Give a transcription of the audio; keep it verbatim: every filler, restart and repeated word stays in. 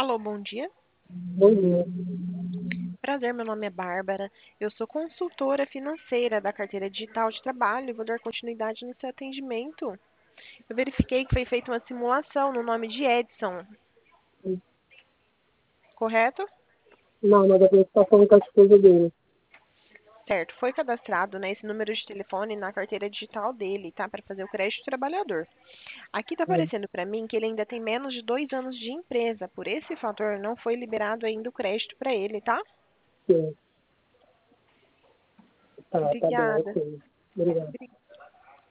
Alô, bom dia. Bom dia. Prazer, meu nome é Bárbara. Eu sou consultora financeira da carteira digital de trabalho e vou dar continuidade no seu atendimento. Eu verifiquei que foi feita uma simulação no nome de Edson, correto? Não, mas a gente está falando com a esposa dele. Certo, foi cadastrado, né, esse número de telefone na carteira digital dele, tá? Para fazer o crédito trabalhador. Aqui está É, aparecendo para mim que ele ainda tem menos de dois anos de empresa. Por esse fator, não foi liberado ainda o crédito para ele, tá? sim. Tá, tá bom, Obrigada. ok. Obrigado.